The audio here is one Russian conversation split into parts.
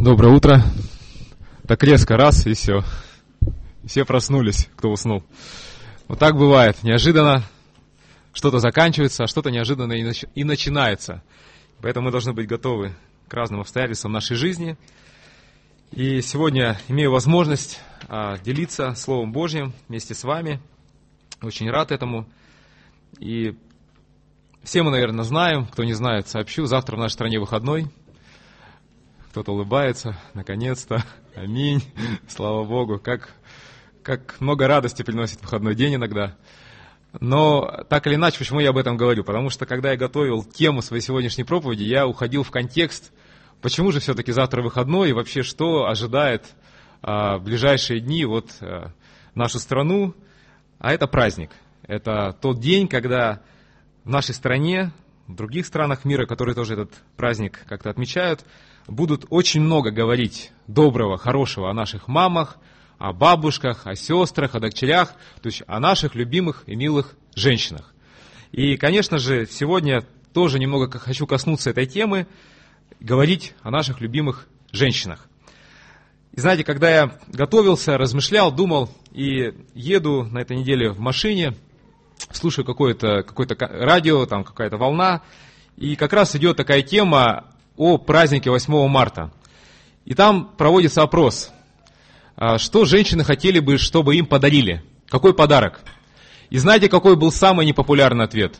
Доброе утро. Так резко, раз, и все. Все проснулись, кто уснул. Вот так бывает. Неожиданно что-то заканчивается, а что-то неожиданно и начинается. Поэтому мы должны быть готовы к разным обстоятельствам нашей жизни. И сегодня имею возможность делиться Словом Божьим вместе с вами. Очень рад этому. И все мы, наверное, знаем. Кто не знает, сообщу. Завтра в нашей стране выходной. Кто-то улыбается, наконец-то, аминь, слава Богу, как много радости приносит выходной день иногда. Но так или иначе, почему я об этом говорю? Потому что, когда я готовил тему своей сегодняшней проповеди, я уходил в контекст, почему же все-таки завтра выходной и вообще что ожидает в ближайшие дни нашу страну. А это праздник, это тот день, когда в нашей стране, в других странах мира, которые тоже этот праздник как-то отмечают, будут очень много говорить доброго, хорошего о наших мамах, о бабушках, о сестрах, о дочерях, то есть о наших любимых и милых женщинах. И, конечно же, сегодня тоже немного хочу коснуться этой темы, говорить о наших любимых женщинах. И знаете, когда я готовился, размышлял, думал, и еду на этой неделе в машине, слушаю какое-то радио, там какая-то волна, и как раз идет такая тема о празднике 8 марта. И там проводится опрос, что женщины хотели бы, чтобы им подарили, какой подарок. И знаете, какой был самый непопулярный ответ?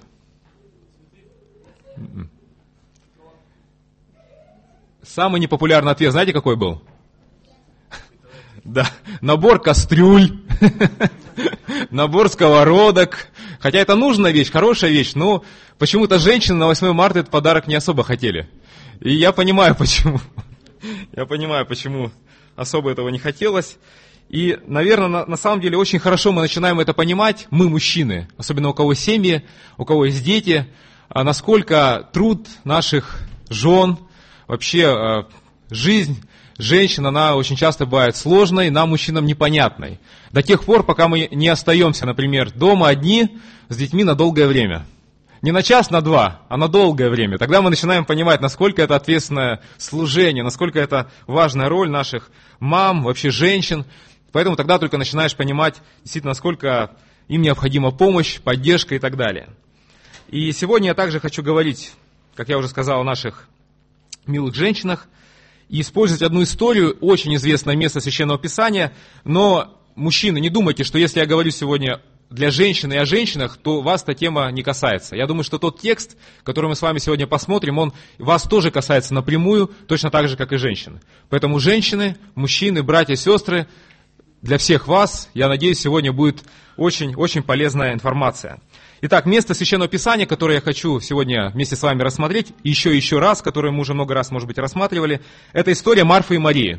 Самый непопулярный ответ, знаете, какой был? Да, набор кастрюль, набор сковородок. Хотя это нужная вещь, хорошая вещь, но почему-то женщины на 8 марта этот подарок не особо хотели. И я понимаю, почему. Я понимаю, почему особо этого не хотелось. И, наверное, на самом деле очень хорошо мы начинаем это понимать, мы, мужчины, особенно у кого семьи, у кого есть дети, насколько труд наших жен, вообще жизнь женщин, она очень часто бывает сложной, нам, мужчинам, непонятной. До тех пор, пока мы не остаемся, например, дома одни с детьми на долгое время. Не на час, на два, а на долгое время. Тогда мы начинаем понимать, насколько это ответственное служение, насколько это важная роль наших мам, вообще женщин. Поэтому тогда только начинаешь понимать, действительно, насколько им необходима помощь, поддержка и так далее. И сегодня я также хочу говорить, как я уже сказал, о наших милых женщинах и использовать одну историю, очень известное место Священного Писания. Но, мужчины, не думайте, что если я говорю сегодня для женщин и о женщинах, то вас эта тема не касается. Я думаю, что тот текст, который мы с вами сегодня посмотрим, он вас тоже касается напрямую, точно так же, как и женщины. Поэтому женщины, мужчины, братья, сестры, для всех вас, я надеюсь, сегодня будет очень полезная информация. Итак, место Священного Писания, которое я хочу сегодня вместе с вами рассмотреть, еще раз, которое мы уже много раз, может быть, рассматривали, это история Марфы и Марии.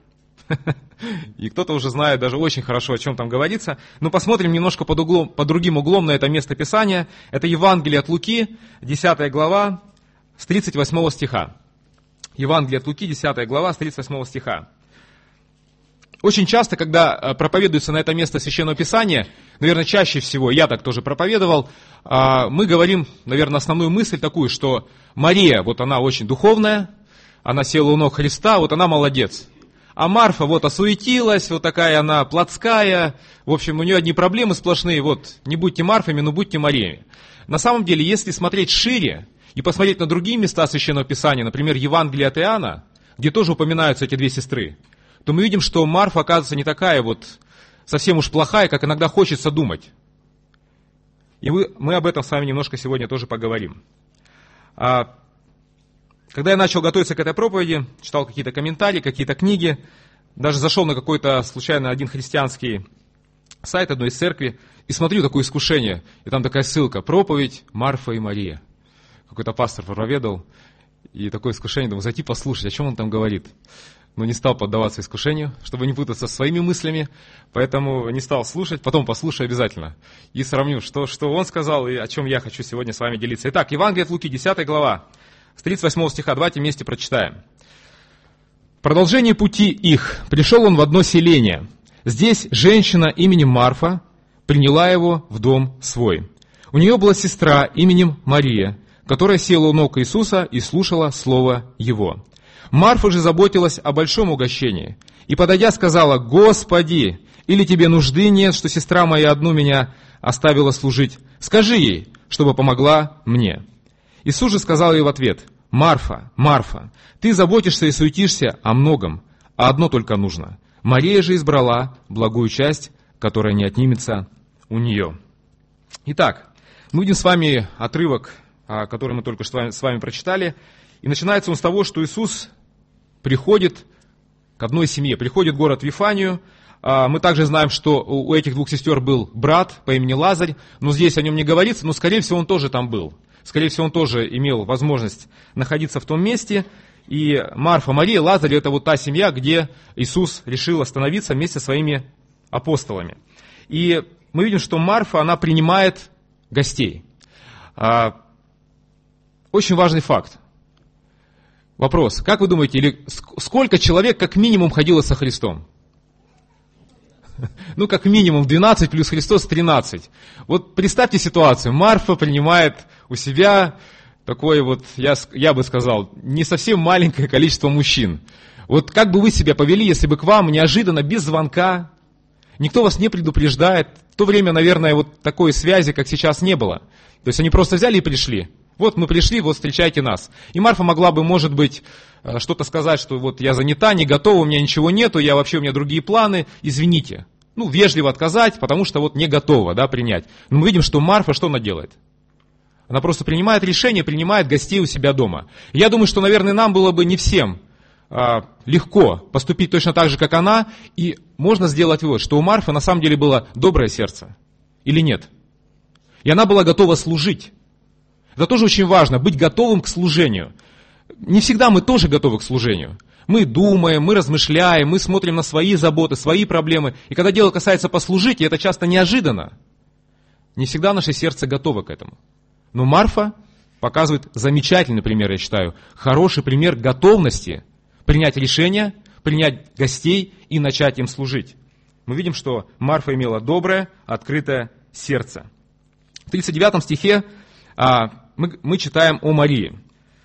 И кто-то уже знает даже очень хорошо, о чем там говорится. Но посмотрим немножко под другим углом на это место Писания. Это Евангелие от Луки, 10 глава, с 38 стиха. Евангелие от Луки, 10 глава, с 38 стиха. Очень часто, когда проповедуется на это место Священного Писания, наверное, чаще всего, я так тоже проповедовал, мы говорим, наверное, основную мысль такую, что Мария, вот она очень духовная, она села у ног Христа, вот она молодец. А Марфа вот осуетилась, вот такая она плотская, в общем, у нее одни проблемы сплошные, вот, не будьте Марфами, но будьте Мариями. На самом деле, если смотреть шире и посмотреть на другие места Священного Писания, например, Евангелие от Иоанна, где тоже упоминаются эти две сестры, то мы видим, что Марфа, оказывается, не такая вот совсем уж плохая, как иногда хочется думать. И мы об этом с вами немножко сегодня тоже поговорим. Когда я начал готовиться к этой проповеди, читал какие-то комментарии, какие-то книги, даже зашел на какой-то случайно один христианский сайт одной из церкви и смотрю такое искушение, и там такая ссылка: проповедь Марфа и Мария. Какой-то пастор проповедовал, и такое искушение, думаю, зайти послушать, о чем он там говорит. Но не стал поддаваться искушению, чтобы не путаться со своими мыслями, поэтому не стал слушать, потом послушаю обязательно. И сравню, что он сказал и о чем я хочу сегодня с вами делиться. Итак, Евангелие от Луки, 10 глава, с 38 стиха, давайте вместе прочитаем. В продолжении пути их пришел он в одно селение. Здесь женщина именем Марфа приняла его в дом свой. У нее была сестра именем Мария, которая села у ног Иисуса и слушала слово его. Марфа же заботилась о большом угощении. И, подойдя, сказала: «Господи, или тебе нужды нет, что сестра моя одну меня оставила служить? Скажи ей, чтобы помогла мне». Иисус же сказал ей в ответ: «Марфа, Марфа, ты заботишься и суетишься о многом, а одно только нужно. Мария же избрала благую часть, которая не отнимется у нее». Итак, мы видим с вами отрывок, который мы только что с вами прочитали. И начинается он с того, что Иисус приходит к одной семье, приходит в город Вифанию. Мы также знаем, что у этих двух сестер был брат по имени Лазарь, но здесь о нем не говорится, но, скорее всего, он тоже там был. Скорее всего, он тоже имел возможность находиться в том месте. И Марфа, Мария, Лазарь – это вот та семья, где Иисус решил остановиться вместе со своими апостолами. И мы видим, что Марфа, она принимает гостей. Очень важный факт. Вопрос: как вы думаете, сколько человек как минимум ходило со Христом? Ну, как минимум 12 плюс Христос 13. Вот представьте ситуацию. Марфа принимает у себя такое вот, я бы сказал, не совсем маленькое количество мужчин. Вот как бы вы себя повели, если бы к вам неожиданно, без звонка, никто вас не предупреждает? В то время, наверное, вот такой связи, как сейчас, не было. То есть они просто взяли и пришли. Вот мы пришли, вот встречайте нас. И Марфа могла бы, может быть, что-то сказать, что вот я занята, не готова, у меня ничего нету, у меня другие планы, извините. Ну, вежливо отказать, потому что вот не готова, да, принять. Но мы видим, что Марфа, что она делает? Она просто принимает решение, принимает гостей у себя дома. Я думаю, что, наверное, нам было бы не всем легко поступить точно так же, как она, и можно сделать вывод, что у Марфы на самом деле было доброе сердце. Или нет? И она была готова служить. Это тоже очень важно, быть готовым к служению. Не всегда мы тоже готовы к служению. Мы думаем, мы размышляем, мы смотрим на свои заботы, свои проблемы. И когда дело касается послужить, и это часто неожиданно, не всегда наше сердце готово к этому. Но Марфа показывает замечательный пример, я считаю, хороший пример готовности принять решение, принять гостей и начать им служить. Мы видим, что Марфа имела доброе, открытое сердце. В 39 стихе мы читаем о Марии.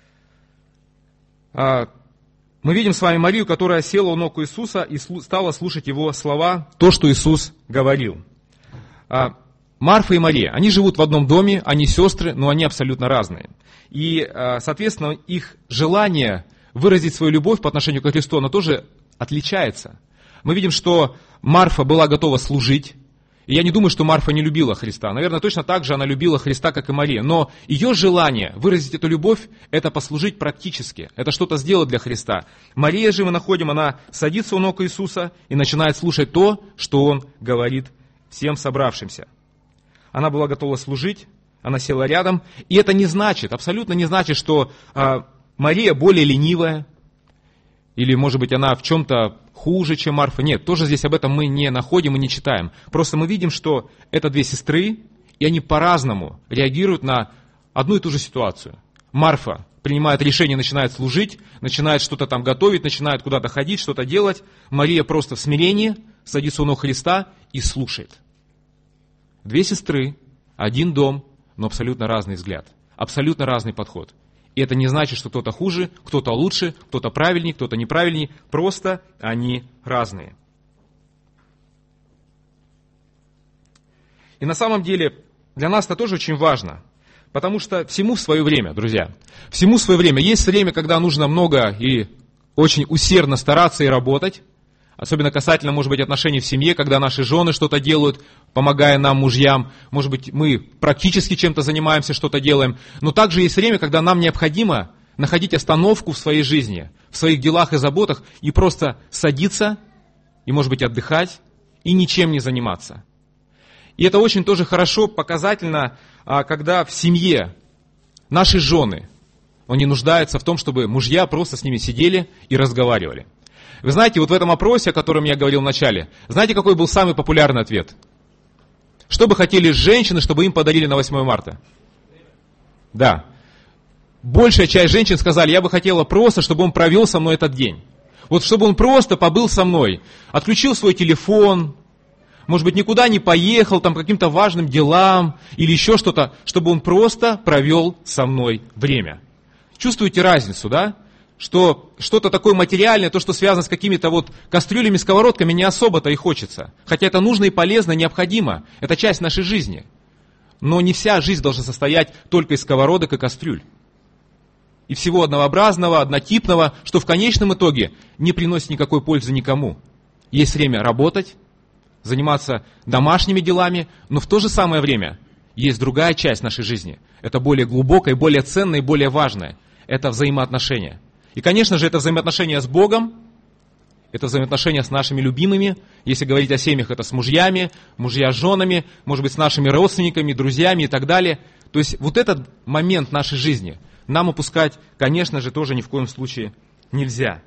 Мы видим с вами Марию, которая села у ног Иисуса и стала слушать Его слова, то, что Иисус говорил. Марфа и Мария, они живут в одном доме, они сестры, но они абсолютно разные. И, соответственно, их желание выразить свою любовь по отношению к Христу, оно тоже отличается. Мы видим, что Марфа была готова служить. И я не думаю, что Марфа не любила Христа. Наверное, точно так же она любила Христа, как и Мария. Но ее желание выразить эту любовь, это послужить практически. Это что-то сделать для Христа. Мария же, мы находим, она садится у ног Иисуса и начинает слушать то, что Он говорит всем собравшимся. Она была готова служить, она села рядом. И это не значит, абсолютно не значит, что Мария более ленивая, или, может быть, она в чем-то хуже, чем Марфа. Нет, тоже здесь об этом мы не находим и не читаем. Просто мы видим, что это две сестры, и они по-разному реагируют на одну и ту же ситуацию. Марфа принимает решение, начинает служить, начинает что-то там готовить, начинает куда-то ходить, что-то делать. Мария просто в смирении садится у ног Христа и слушает. Две сестры, один дом, но абсолютно разный взгляд, абсолютно разный подход. И это не значит, что кто-то хуже, кто-то лучше, кто-то правильнее, кто-то неправильнее. Просто они разные. И на самом деле для нас это тоже очень важно. Потому что всему в свое время, друзья. Всему в свое время. Есть время, когда нужно много и очень усердно стараться и работать. Особенно касательно, может быть, отношений в семье, когда наши жены что-то делают, помогая нам, мужьям. Может быть, мы практически чем-то занимаемся, что-то делаем. Но также есть время, когда нам необходимо находить остановку в своей жизни, в своих делах и заботах, и просто садиться, и, может быть, отдыхать, и ничем не заниматься. И это очень тоже хорошо, показательно, когда в семье наши жены, они нуждаются в том, чтобы мужья просто с ними сидели и разговаривали. Вы знаете, вот в этом опросе, о котором я говорил в начале, знаете, какой был самый популярный ответ? Что бы хотели женщины, чтобы им подарили на 8 марта? Да. Большая часть женщин сказали, я бы хотела просто, чтобы он провел со мной этот день. Вот чтобы он просто побыл со мной, отключил свой телефон, может быть, никуда не поехал, там, по каким-то важным делам или еще что-то, чтобы он просто провел со мной время. Чувствуете разницу, да? что что-то такое материальное, то, что связано с какими-то вот кастрюлями, сковородками, не особо-то и хочется. Хотя это нужно и полезно, необходимо. Это часть нашей жизни. Но не вся жизнь должна состоять только из сковородок и кастрюль. И всего однообразного, однотипного, что в конечном итоге не приносит никакой пользы никому. Есть время работать, заниматься домашними делами, но в то же самое время есть другая часть нашей жизни. Это более глубокая, более ценная и более важная. Это взаимоотношения. И, конечно же, это взаимоотношения с Богом, это взаимоотношения с нашими любимыми. Если говорить о семьях, это с мужьями, мужья с женами, может быть, с нашими родственниками, друзьями и так далее. То есть вот этот момент нашей жизни нам упускать, конечно же, тоже ни в коем случае нельзя.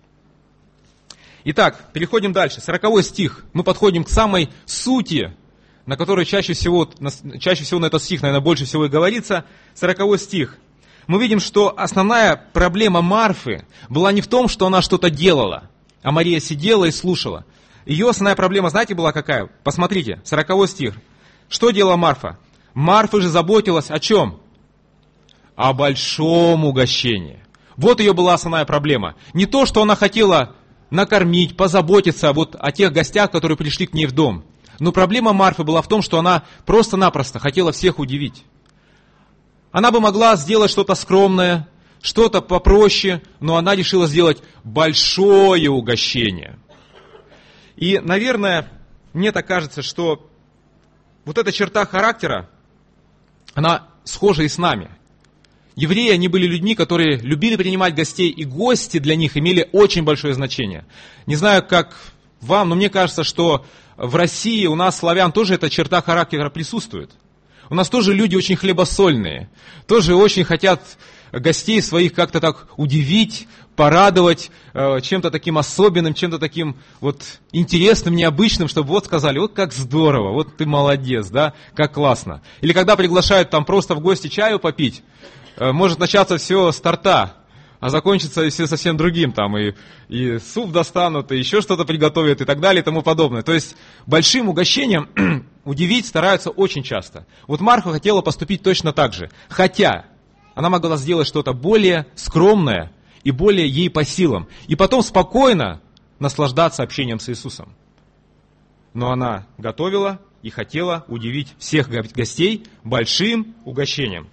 Итак, переходим дальше. 40 стих. Мы подходим к самой сути, на которой чаще всего на этот стих, наверное, больше всего и говорится. 40 стих. Мы видим, что основная проблема Марфы была не в том, что она что-то делала, а Мария сидела и слушала. Ее основная проблема, знаете, была какая? Посмотрите, 40 стих. Что делала Марфа? Марфа же заботилась о чем? О большом угощении. Вот ее была основная проблема. Не то, что она хотела накормить, позаботиться вот о тех гостях, которые пришли к ней в дом. Но проблема Марфы была в том, что она просто-напросто хотела всех удивить. Она бы могла сделать что-то скромное, что-то попроще, но она решила сделать большое угощение. И, наверное, мне так кажется, что вот эта черта характера, она схожа и с нами. Евреи, они были людьми, которые любили принимать гостей, и гости для них имели очень большое значение. Не знаю, как вам, но мне кажется, что в России у нас, славян, тоже эта черта характера присутствует. У нас тоже люди очень хлебосольные, тоже очень хотят гостей своих как-то так удивить, порадовать чем-то таким особенным, чем-то таким вот интересным, необычным, чтобы вот сказали, вот как здорово, вот ты молодец, да, как классно. Или когда приглашают там просто в гости чаю попить, может начаться все с торта, а закончится все совсем другим, там и суп достанут, и еще что-то приготовят, и так далее, и тому подобное. То есть большим угощением удивить стараются очень часто. Вот Марфа хотела поступить точно так же, хотя она могла сделать что-то более скромное и более ей по силам, и потом спокойно наслаждаться общением с Иисусом. Но она готовила и хотела удивить всех гостей большим угощением.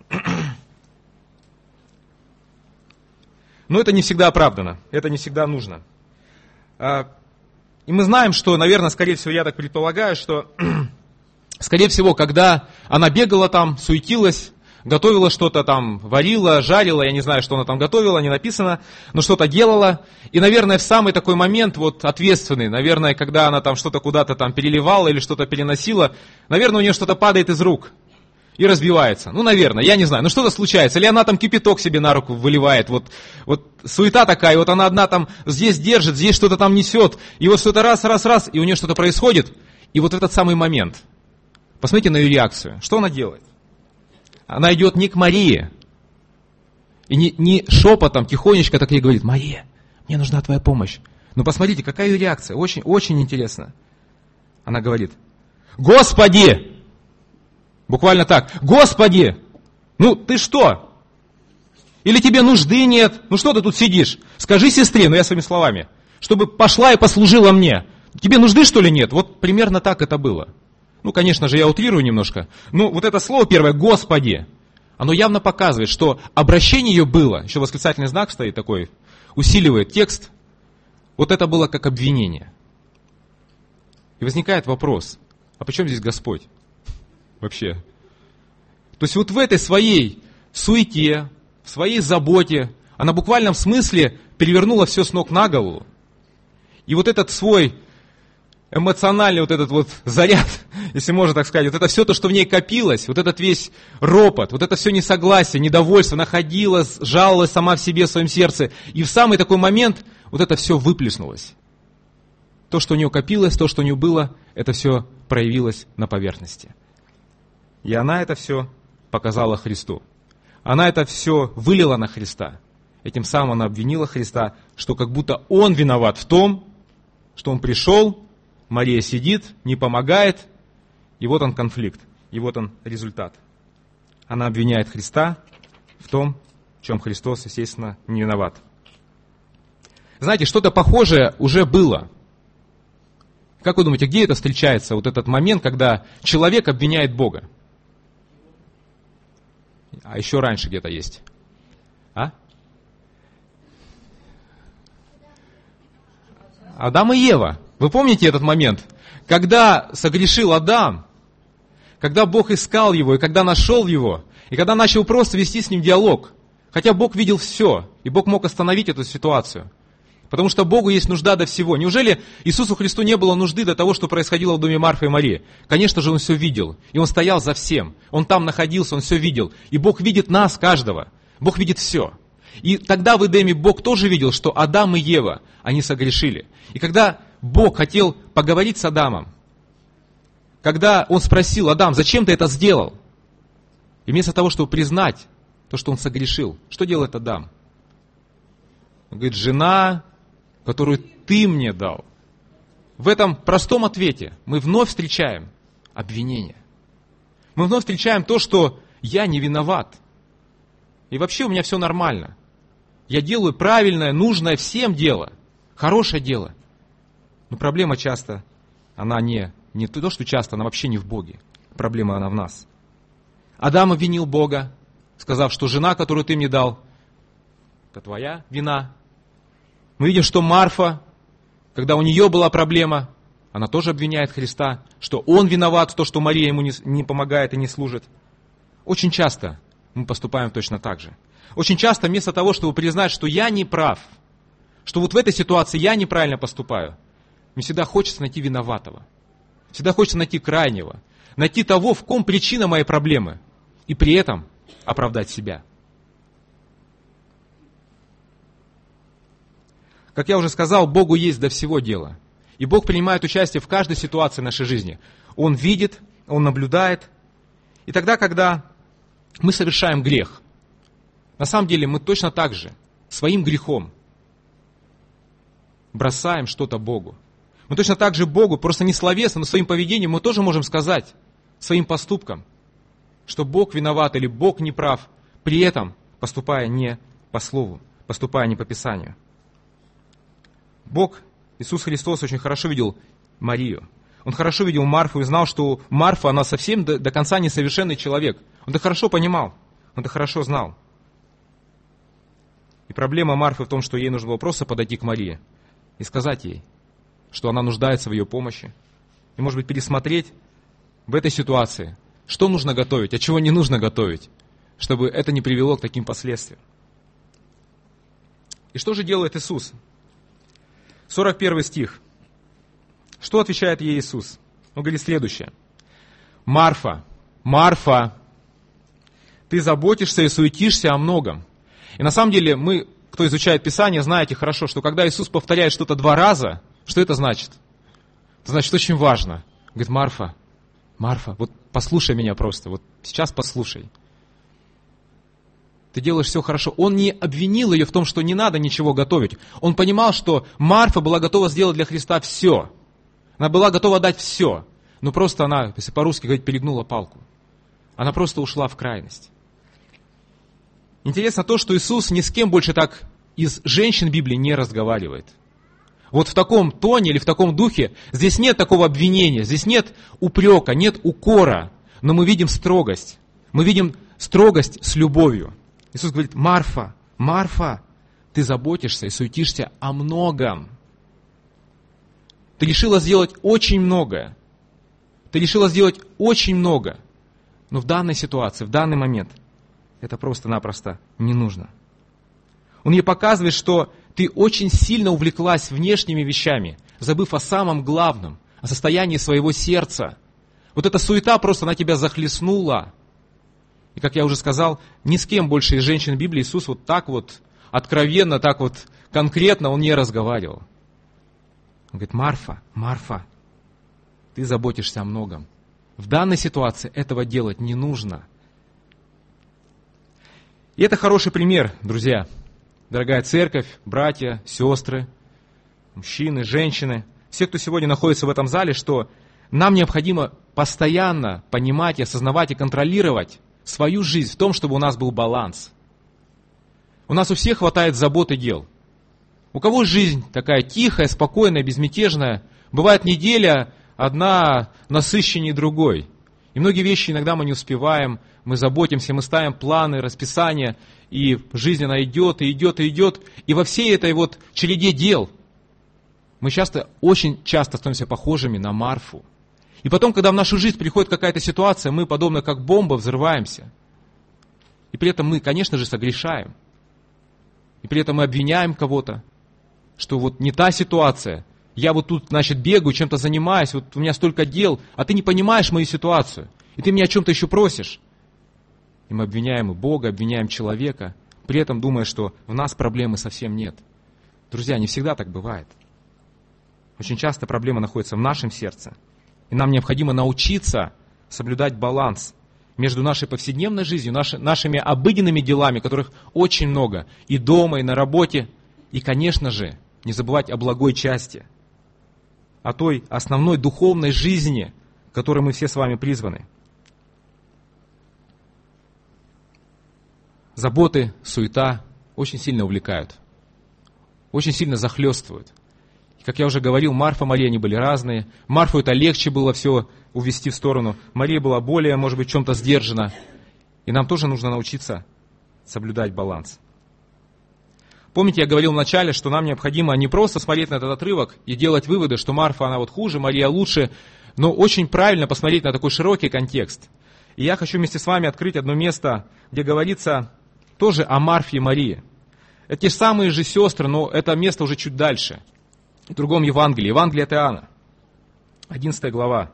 Но это не всегда оправдано, это не всегда нужно. И мы знаем, что, наверное, скорее всего, я так предполагаю, что, скорее всего, когда она бегала там, суетилась, готовила что-то там, варила, жарила, я не знаю, что она там готовила, не написано, но что-то делала. И, наверное, в самый такой момент, вот ответственный, наверное, когда она там что-то куда-то там переливала или что-то переносила, наверное, у нее что-то падает из рук и разбивается. Ну, наверное, я не знаю. Ну, что-то случается. Или она там кипяток себе на руку выливает. Вот суета такая, вот она одна там здесь держит, здесь что-то там несет. И вот что-то раз, и у нее что-то происходит. И вот в этот самый момент, посмотрите на ее реакцию. Что она делает? Она идет не к Марии. И не шепотом, тихонечко так ей говорит: Мария, мне нужна твоя помощь. Но посмотрите, какая ее реакция. Очень, очень интересно. Она говорит: Господи! Буквально так. Господи, ну ты что? Или тебе нужды нет? Ну что ты тут сидишь? Скажи сестре, ну я своими словами, чтобы пошла и послужила мне. Тебе нужды что ли нет? Вот примерно так это было. Ну, конечно же, я утрирую немножко. Ну, вот это слово первое, Господи, оно явно показывает, что обращение ее было, еще восклицательный знак стоит такой, усиливает текст. Вот это было как обвинение. И возникает вопрос, а при чем здесь Господь? Вообще. То есть вот в этой своей суете, в своей заботе, она в буквальном смысле перевернула все с ног на голову. И вот этот свой эмоциональный вот этот вот заряд, если можно так сказать, вот это все то, что в ней копилось, вот этот весь ропот, вот это все несогласие, недовольство, находила, жаловалась сама в себе, в своем сердце. И в самый такой момент вот это все выплеснулось. То, что у нее копилось, то, что у нее было, это все проявилось на поверхности. И она это все показала Христу. Она это все вылила на Христа. Этим самым она обвинила Христа, что как будто Он виноват в том, что Он пришел, Мария сидит, не помогает, и вот он конфликт, и вот он результат. Она обвиняет Христа в том, в чем Христос, естественно, не виноват. Знаете, что-то похожее уже было. Как вы думаете, где это встречается, вот этот момент, когда человек обвиняет Бога? А еще раньше где-то есть. А? Адам и Ева. Вы помните этот момент? Когда согрешил Адам, когда Бог искал его, и когда нашел его, и когда начал просто вести с ним диалог. Хотя Бог видел все, и Бог мог остановить эту ситуацию. Потому что Богу есть нужда до всего. Неужели Иисусу Христу не было нужды до того, что происходило в доме Марфы и Марии? Конечно же, Он все видел. И Он стоял за всем. Он там находился, Он все видел. И Бог видит нас, каждого. Бог видит все. И тогда в Эдеме Бог тоже видел, что Адам и Ева, они согрешили. И когда Бог хотел поговорить с Адамом, когда Он спросил: Адам, зачем ты это сделал? И вместо того, чтобы признать то, что он согрешил, что делает Адам? Он говорит: жена, которую ты мне дал. В этом простом ответе мы вновь встречаем обвинение. Мы вновь встречаем то, что я не виноват. И вообще у меня все нормально. Я делаю правильное, нужное всем дело. Хорошее дело. Но проблема часто, она не то, что часто, она вообще не в Боге. Проблема она в нас. Адам обвинил Бога, сказав, что жена, которую ты мне дал, это твоя вина. Мы видим, что Марфа, когда у нее была проблема, она тоже обвиняет Христа, что он виноват в том, что Мария ему не помогает и не служит. Очень часто мы поступаем точно так же. Очень часто вместо того, чтобы признать, что я не прав, что вот в этой ситуации я неправильно поступаю, мне всегда хочется найти виноватого. Всегда хочется найти крайнего. Найти того, в ком причина моей проблемы. И при этом оправдать себя. Как я уже сказал, Богу есть до всего дело. И Бог принимает участие в каждой ситуации нашей жизни. Он видит, Он наблюдает. И тогда, когда мы совершаем грех, на самом деле мы точно так же своим грехом бросаем что-то Богу. Мы точно так же Богу, просто не словесно, но своим поведением мы тоже можем сказать, своим поступком, что Бог виноват или Бог не прав, при этом поступая не по слову, поступая не по Писанию. Бог, Иисус Христос, очень хорошо видел Марию. Он хорошо видел Марфу и знал, что Марфа, она совсем до конца несовершенный человек. Он это хорошо понимал, он это хорошо знал. И проблема Марфы в том, что ей нужно было просто подойти к Марии и сказать ей, что она нуждается в ее помощи. И, может быть, пересмотреть в этой ситуации, что нужно готовить, а чего не нужно готовить, чтобы это не привело к таким последствиям. И что же делает Иисус? 41 стих. Что отвечает ей Иисус? Он говорит следующее. Марфа, Марфа, ты заботишься и суетишься о многом. И на самом деле мы, кто изучает Писание, знаете хорошо, что когда Иисус повторяет что-то 2 раза, что это значит? Это значит очень важно. Он говорит: Марфа, Марфа, вот послушай меня просто, вот сейчас послушай. Ты делаешь все хорошо. Он не обвинил ее в том, что не надо ничего готовить. Он понимал, что Марфа была готова сделать для Христа все. Она была готова дать все. Но просто она, если по-русски говорить, перегнула палку. Она просто ушла в крайность. Интересно то, что Иисус ни с кем больше так из женщин Библии не разговаривает. Вот в таком тоне или в таком духе здесь нет такого обвинения, здесь нет упрека, нет укора, но мы видим строгость. Мы видим строгость с любовью. Иисус говорит: Марфа, Марфа, ты заботишься и суетишься о многом. Ты решила сделать очень многое. Ты решила сделать очень много. Но в данной ситуации, в данный момент, это просто-напросто не нужно. Он ей показывает, что ты очень сильно увлеклась внешними вещами, забыв о самом главном, о состоянии своего сердца. Вот эта суета просто на тебя захлестнула. И, как я уже сказал, ни с кем больше из женщин Библии Иисус вот так вот откровенно, так вот конкретно Он не разговаривал. Он говорит: Марфа, Марфа, ты заботишься о многом. В данной ситуации этого делать не нужно. И это хороший пример, друзья. Дорогая церковь, братья, сестры, мужчины, женщины, все, кто сегодня находится в этом зале, что нам необходимо постоянно понимать, осознавать и контролировать свою жизнь в том, чтобы у нас был баланс. У нас у всех хватает забот и дел. У кого жизнь такая тихая, спокойная, безмятежная? Бывает неделя одна насыщеннее другой. И многие вещи иногда мы не успеваем, мы заботимся, мы ставим планы, расписания, и жизнь она идет, и идет, и идет. И во всей этой вот череде дел мы очень часто становимся похожими на Марфу. И потом, когда в нашу жизнь приходит какая-то ситуация, мы, подобно как бомба, взрываемся. И при этом мы, конечно же, согрешаем. И при этом мы обвиняем кого-то, что вот не та ситуация. Я вот тут, значит, бегаю, чем-то занимаюсь, вот у меня столько дел, а ты не понимаешь мою ситуацию. И ты меня о чем-то еще просишь. И мы обвиняем и Бога, обвиняем человека, при этом думая, что в нас проблемы совсем нет. Друзья, не всегда так бывает. Очень часто проблема находится в нашем сердце. И нам необходимо научиться соблюдать баланс между нашей повседневной жизнью, нашими обыденными делами, которых очень много, и дома, и на работе, и, конечно же, не забывать о благой части, о той основной духовной жизни, к которой мы все с вами призваны. Заботы, суета очень сильно увлекают, очень сильно захлестывают. И, как я уже говорил, Марфа и Мария, они были разные. Марфу это легче было все увести в сторону. Мария была более, может быть, в чем-то сдержана. И нам тоже нужно научиться соблюдать баланс. Помните, я говорил вначале, что нам необходимо не просто смотреть на этот отрывок и делать выводы, что Марфа, она вот хуже, Мария лучше, но очень правильно посмотреть на такой широкий контекст. И я хочу вместе с вами открыть одно место, где говорится тоже о Марфе и Марии. Это те самые же сестры, но это место уже чуть дальше. В другом Евангелии. Евангелие от Иоанна. 11 глава.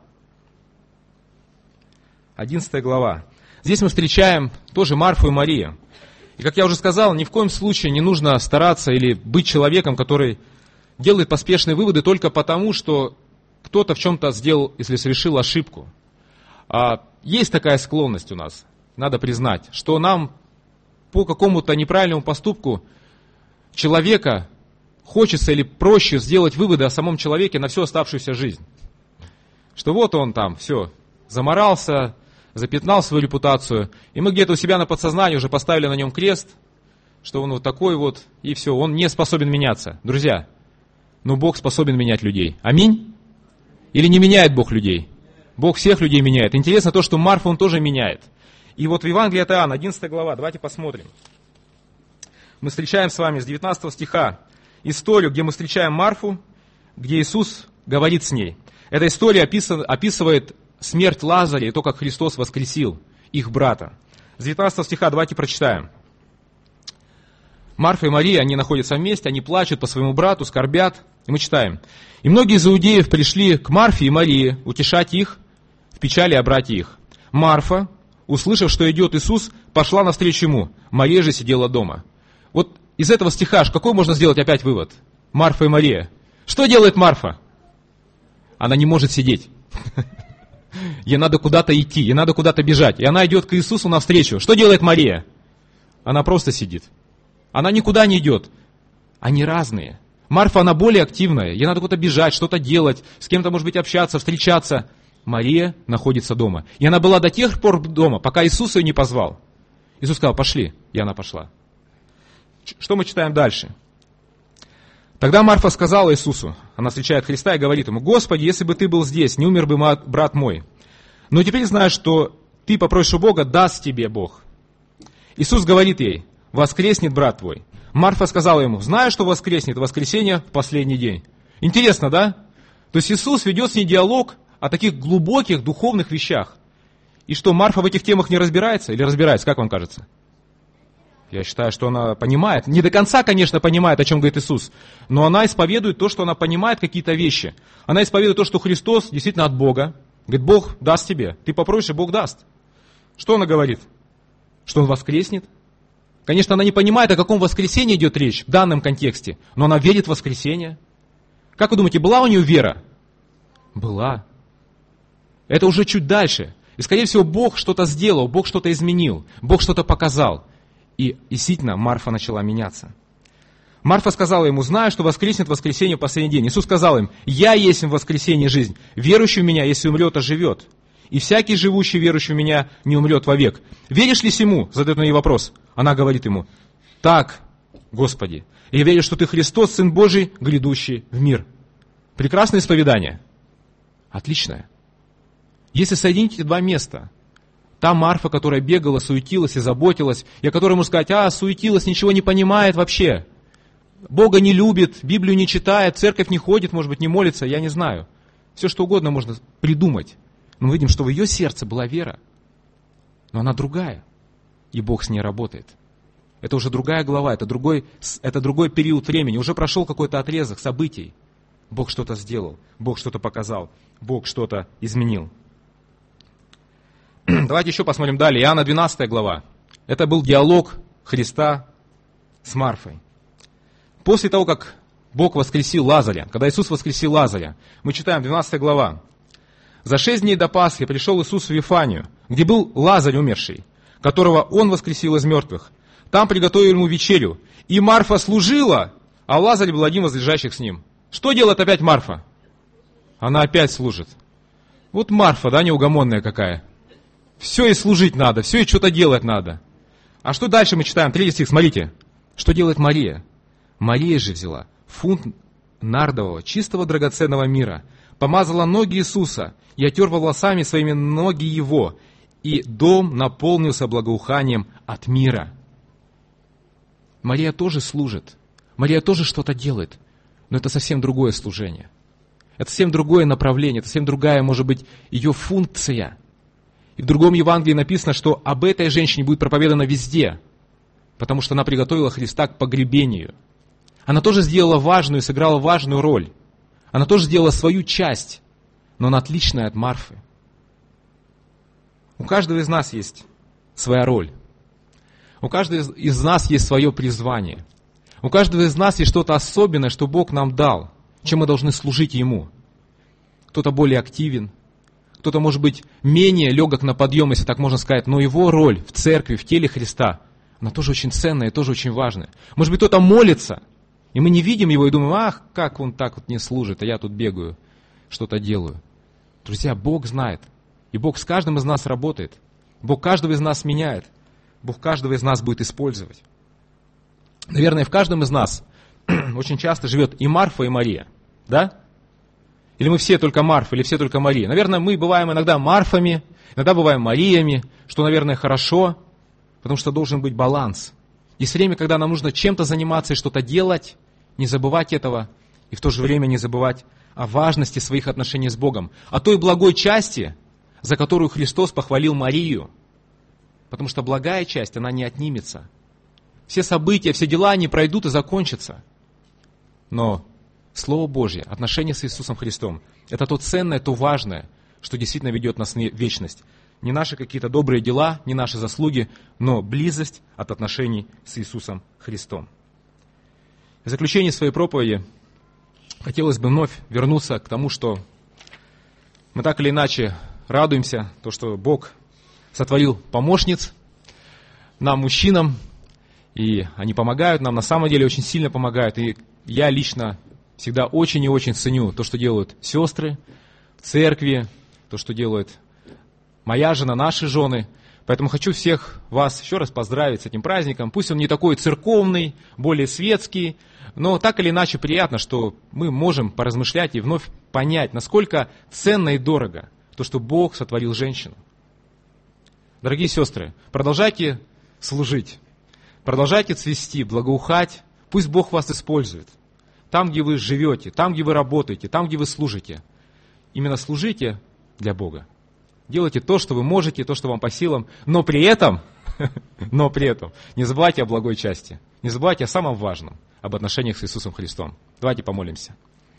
11 глава. Здесь мы встречаем тоже Марфу и Марию. И, как я уже сказал, ни в коем случае не нужно стараться или быть человеком, который делает поспешные выводы только потому, что кто-то в чем-то сделал, если совершил ошибку. Есть такая склонность у нас, надо признать, что нам по какому-то неправильному поступку человека хочется или проще сделать выводы о самом человеке на всю оставшуюся жизнь. Что вот он там, все, заморался, запятнал свою репутацию, и мы где-то у себя на подсознании уже поставили на нем крест, что он вот такой вот, и все, он не способен меняться. Друзья, но Бог способен менять людей. Аминь? Или не меняет Бог людей? Бог всех людей меняет. Интересно то, что Марфу он тоже меняет. И вот в Евангелии от Иоанна, 11 глава, давайте посмотрим. Мы встречаем с вами с 19 стиха историю, где мы встречаем Марфу, где Иисус говорит с ней. Эта история описывает смерть Лазаря и то, как Христос воскресил их брата. С 19 стиха давайте прочитаем. Марфа и Мария, они находятся вместе, они плачут по своему брату, скорбят. И мы читаем. «И многие из иудеев пришли к Марфе и Марии утешать их в печали о брате их. Марфа, услышав, что идет Иисус, пошла навстречу ему. Мария же сидела дома». Вот из этого стиха какой можно сделать опять вывод? Марфа и Мария. Что делает Марфа? Она не может сидеть. Ей надо куда-то идти, ей надо куда-то бежать. И она идет к Иисусу навстречу. Что делает Мария? Она просто сидит. Она никуда не идет. Они разные. Марфа, она более активная. Ей надо куда-то бежать, что-то делать, с кем-то, может быть, общаться, встречаться. Мария находится дома. И она была до тех пор дома, пока Иисус ее не позвал. Иисус сказал, пошли. И она пошла. Что мы читаем дальше? Тогда Марфа сказала Иисусу, она встречает Христа и говорит ему, «Господи, если бы ты был здесь, не умер бы брат мой. Но теперь знаю, что ты попросишь у Бога, даст тебе Бог». Иисус говорит ей, «Воскреснет брат твой». Марфа сказала ему, «Знаю, что воскреснет в воскресенье в последний день». Интересно, да? То есть Иисус ведет с ней диалог о таких глубоких духовных вещах. И что, Марфа в этих темах не разбирается? Или разбирается, как вам кажется? Я считаю, что она понимает. Не до конца, конечно, понимает, о чем говорит Иисус. Но она исповедует то, что она понимает какие-то вещи. Она исповедует то, что Христос действительно от Бога. Говорит, Бог даст тебе. Ты попросишь, и Бог даст. Что она говорит? Что Он воскреснет? Конечно, она не понимает, о каком воскресении идет речь в данном контексте. Но она верит в воскресение. Как вы думаете, была у нее вера? Была. Это уже чуть дальше. И, скорее всего, Бог что-то сделал, Бог что-то изменил, Бог что-то показал. И действительно, Марфа начала меняться. Марфа сказала ему, знаю, что воскреснет в воскресенье в последний день. Иисус сказал им, я есть в воскресенье жизнь. Верующий в меня, если умрет, оживет. И всякий живущий, верующий в меня, не умрет вовек. Веришь ли сему? Задает он ей вопрос. Она говорит ему, так, Господи. И я верю, что Ты Христос, Сын Божий, грядущий в мир. Прекрасное исповедание. Отличное. Если соединить эти два места, та Марфа, которая бегала, суетилась и заботилась, и о которой можно сказать, суетилась, ничего не понимает вообще, Бога не любит, Библию не читает, в церковь не ходит, может быть, не молится, я не знаю. Все, что угодно можно придумать. Но мы видим, что в ее сердце была вера. Но она другая. И Бог с ней работает. Это уже другая глава, это другой период времени. Уже прошел какой-то отрезок событий. Бог что-то сделал, Бог что-то показал, Бог что-то изменил. Давайте еще посмотрим далее. Иоанна 12 глава. Это был диалог Христа с Марфой. После того, как Бог воскресил Лазаря, когда Иисус воскресил Лазаря, мы читаем 12 глава. «За 6 дней до Пасхи пришел Иисус в Вифанию, где был Лазарь умерший, которого Он воскресил из мертвых. Там приготовили ему вечерю, и Марфа служила, а Лазарь был один из лежащих с ним». Что делает опять Марфа? Она опять служит. Вот Марфа, да, неугомонная какая. Все ей служить надо, все ей что-то делать надо. А что дальше мы читаем? 3 стих, смотрите. Что делает Мария? Мария же взяла фунт нардового, чистого драгоценного мира, помазала ноги Иисуса и отер волосами своими ноги Его, и дом наполнился благоуханием от мира. Мария тоже служит. Мария тоже что-то делает. Но это совсем другое служение. Это совсем другое направление, это совсем другая, может быть, ее функция. И в другом Евангелии написано, что об этой женщине будет проповедано везде, потому что она приготовила Христа к погребению. Она тоже сделала важную, сыграла важную роль. Она тоже сделала свою часть, но она отличная от Марфы. У каждого из нас есть своя роль. У каждого из нас есть свое призвание. У каждого из нас есть что-то особенное, что Бог нам дал, чем мы должны служить Ему. Кто-то более активен, кто-то, может быть, менее легок на подъем, если так можно сказать, но его роль в церкви, в теле Христа, она тоже очень ценная и тоже очень важная. Может быть, кто-то молится, и мы не видим его и думаем, как он так вот не служит, а я тут бегаю, что-то делаю. Друзья, Бог знает, и Бог с каждым из нас работает. Бог каждого из нас меняет, Бог каждого из нас будет использовать. Наверное, в каждом из нас очень часто живет и Марфа, и Мария. Да? Или мы все только Марфа, или все только Мария. Наверное, мы бываем иногда Марфами, иногда бываем Мариями, что, наверное, хорошо, потому что должен быть баланс. Есть время, когда нам нужно чем-то заниматься и что-то делать, не забывать этого, и в то же время не забывать о важности своих отношений с Богом, о той благой части, за которую Христос похвалил Марию. Потому что благая часть, она не отнимется. Все события, все дела, они пройдут и закончатся. Но Слово Божье, отношения с Иисусом Христом, это то ценное, то важное, что действительно ведет нас в вечность. Не наши какие-то добрые дела, не наши заслуги, но близость от отношений с Иисусом Христом. В заключение своей проповеди хотелось бы вновь вернуться к тому, что мы так или иначе радуемся, то, что Бог сотворил помощниц нам, мужчинам, и они помогают нам, на самом деле очень сильно помогают. И я лично всегда очень и очень ценю то, что делают сестры в церкви, то, что делает моя жена, наши жены. Поэтому хочу всех вас еще раз поздравить с этим праздником. Пусть он не такой церковный, более светский, но так или иначе приятно, что мы можем поразмышлять и вновь понять, насколько ценно и дорого то, что Бог сотворил женщину. Дорогие сестры, продолжайте служить. Продолжайте цвести, благоухать, пусть Бог вас использует. Там, где вы живете, там, где вы работаете, там, где вы служите. Именно служите для Бога. Делайте то, что вы можете, то, что вам по силам, но при этом не забывайте о благой части. Не забывайте о самом важном, об отношениях с Иисусом Христом. Давайте помолимся.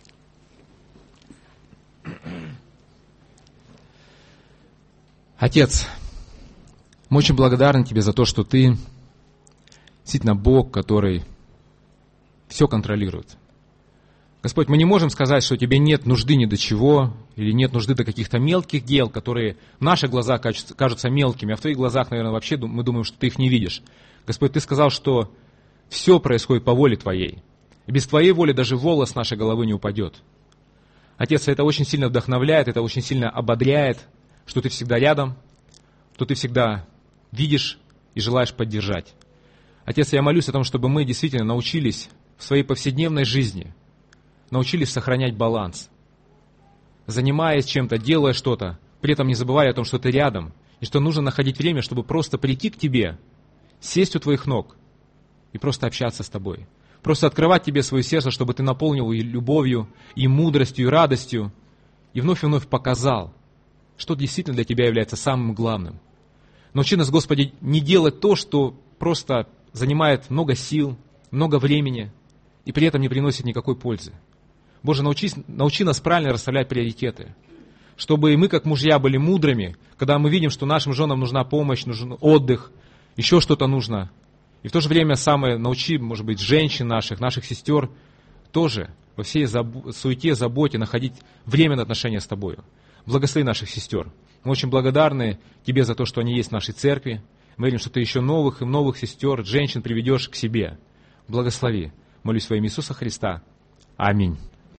Отец, мы очень благодарны Тебе за то, что Ты действительно Бог, который все контролирует. Господь, мы не можем сказать, что Тебе нет нужды ни до чего, или нет нужды до каких-то мелких дел, которые в наших глазах кажутся мелкими, а в Твоих глазах, наверное, вообще мы думаем, что Ты их не видишь. Господь, Ты сказал, что все происходит по воле Твоей. И без Твоей воли даже волос с нашей головы не упадет. Отец, это очень сильно вдохновляет, это очень сильно ободряет, что Ты всегда рядом, что Ты всегда видишь и желаешь поддержать. Отец, я молюсь о том, чтобы мы действительно научились в своей повседневной жизни, научились сохранять баланс, занимаясь чем-то, делая что-то, при этом не забывая о том, что ты рядом, и что нужно находить время, чтобы просто прийти к тебе, сесть у твоих ног и просто общаться с тобой. Просто открывать тебе свое сердце, чтобы ты наполнил и любовью, и мудростью, и радостью, и вновь показал, что действительно для тебя является самым главным. Научи нас, Господи, не делать то, что просто занимает много сил, много времени, и при этом не приносит никакой пользы. Боже, научи нас правильно расставлять приоритеты, чтобы и мы, как мужья, были мудрыми, когда мы видим, что нашим женам нужна помощь, нужен отдых, еще что-то нужно. И в то же время научи, может быть, женщин наших сестер, тоже во всей суете, заботе находить время на отношения с Тобою. Благослови наших сестер. Мы очень благодарны Тебе за то, что они есть в нашей церкви. Мы верим, что Ты еще новых и новых сестер, женщин приведешь к себе. Благослови. Молюсь во имя Иисуса Христа. Аминь.